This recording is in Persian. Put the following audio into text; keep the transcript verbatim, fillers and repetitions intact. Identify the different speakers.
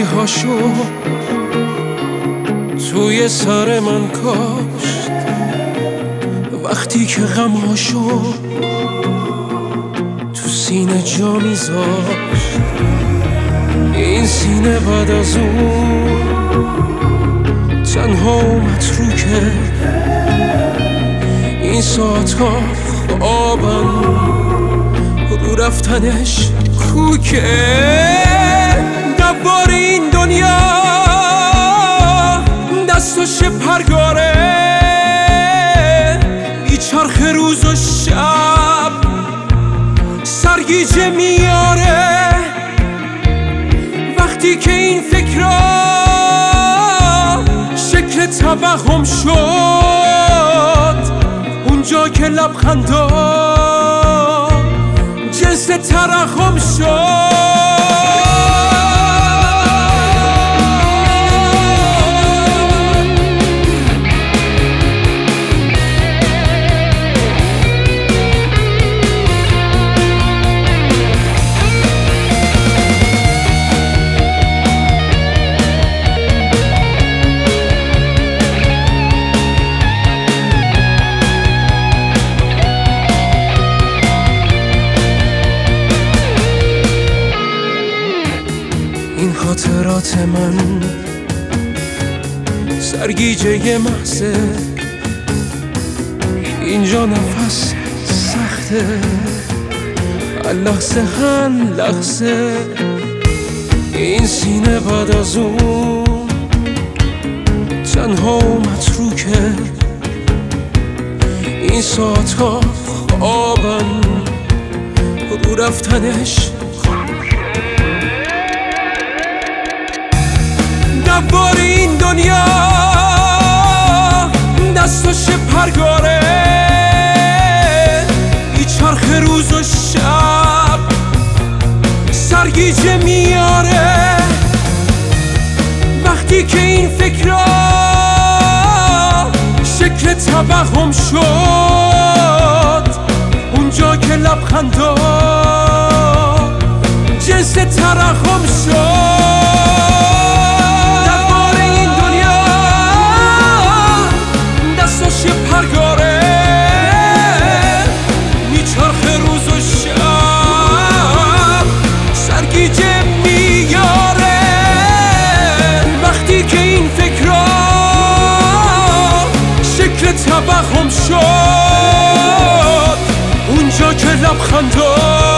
Speaker 1: هاشو توی سر من کاشت، وقتی که غم هاشو تو سینه جا میذاشت. این سینه بعد از اون تنها و متروکه، این ساعت ها خوابن رو رفتنش کوکه. دوار این دنیا دستاش پرگاره، میچرخه روز و شب سرگیجه میاره. وقتی که این فکرها شکل توهم شد، اونجا که لبخندا جنس ترحم شد. این خاطرات من سرگیجه محضه، اینجا نفس سخته، لحظه هن لحظه. این سینه بعد از اون تنها و متروکه، این ساعت ها خوابن رو رفتنش. دوار این دنیا دستاش پرگاره، میچرخه روز و شب سرگیجه میاره. وقتی که این فکرها شکل توهم شد، اونجا که لبخندا جنس ترحم شد. پرگاره میچرخه روز و شب سرگیجه میاره. وقتی که این فکرها شکل توهم شد، اونجا که لبخندا